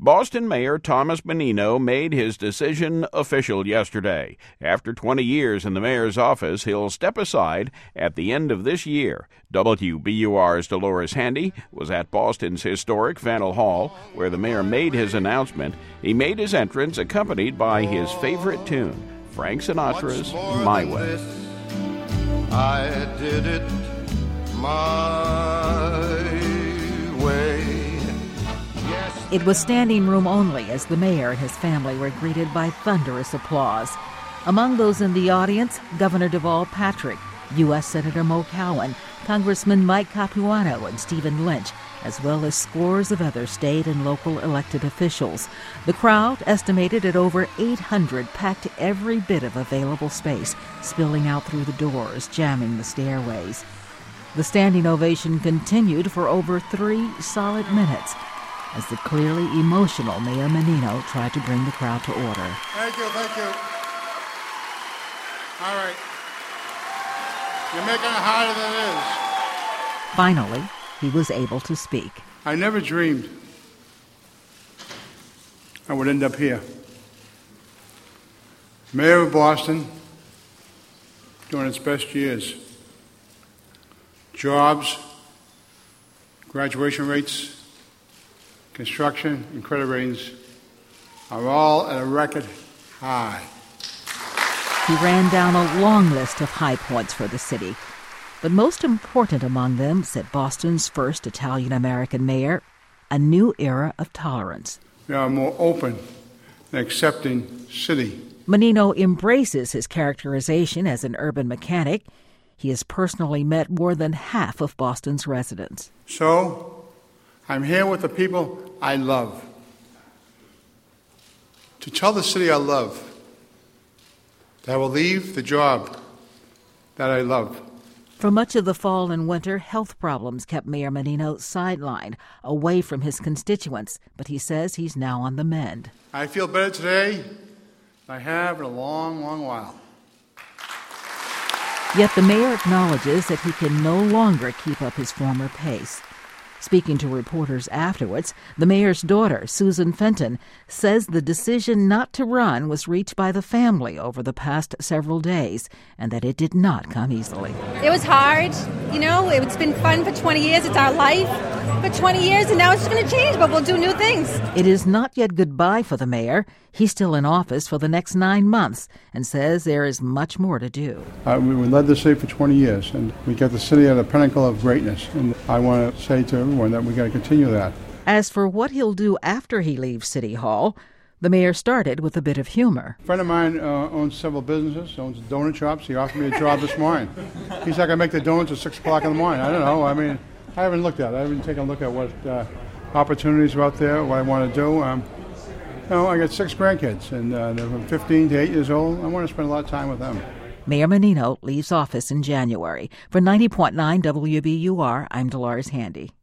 Boston Mayor Thomas Menino made his decision official yesterday. After 20 years in the mayor's office, he'll step aside at the end of this year. WBUR's Dolores Handy was at Boston's historic Faneuil Hall, where the mayor made his announcement. He made his entrance accompanied by his favorite tune, Frank Sinatra's My Way. I did it my way. It was standing room only as the mayor and his family were greeted by thunderous applause. Among those in the audience, Governor Deval Patrick, U.S. Senator Mo Cowan, Congressman Mike Capuano and Stephen Lynch, as well as scores of other state and local elected officials. The crowd, estimated at over 800, packed every bit of available space, spilling out through the doors, jamming the stairways. The standing ovation continued for over 3 solid minutes as the clearly emotional Mayor Menino tried to bring the crowd to order. Thank you. All right. You're making it harder than it is. Finally, he was able to speak. I never dreamed I would end up here. Mayor of Boston during its best years. Jobs, graduation rates, construction, and credit ratings are all at a record high. He ran down a long list of high points for the city. But most important among them, said Boston's first Italian-American mayor, a new era of tolerance. We are a more open and accepting city. Menino embraces his characterization as an urban mechanic. He has personally met more than half of Boston's residents. So, I'm here with the people I love. To tell the city I love that I will leave the job that I love. For much of the fall and winter, health problems kept Mayor Menino sidelined, away from his constituents, but he says he's now on the mend. I feel better today than I have in a long, long while. Yet the mayor acknowledges that he can no longer keep up his former pace. Speaking to reporters afterwards, the mayor's daughter, Susan Fenton, says the decision not to run was reached by the family over the past several days and that it did not come easily. It was hard. It's been fun for 20 years. It's our life for 20 years, and now it's going to change, but we'll do new things. It is not yet goodbye for the mayor. He's still in office for the next 9 months and says there is much more to do. We led the city for 20 years, and we got the city at a pinnacle of greatness. And I want to say to everyone that we got to continue that. As for what he'll do after he leaves City Hall, the mayor started with a bit of humor. A friend of mine owns several businesses, owns donut shops. He offered me a job this morning. He's like, I make the donuts at 6 o'clock in the morning. I don't know. I haven't looked at it. I haven't taken a look at what opportunities are out there, what I want to do. I got 6 grandkids, and they're from 15 to 8 years old. I want to spend a lot of time with them. Mayor Menino leaves office in January. For 90.9 WBUR, I'm Dolores Handy.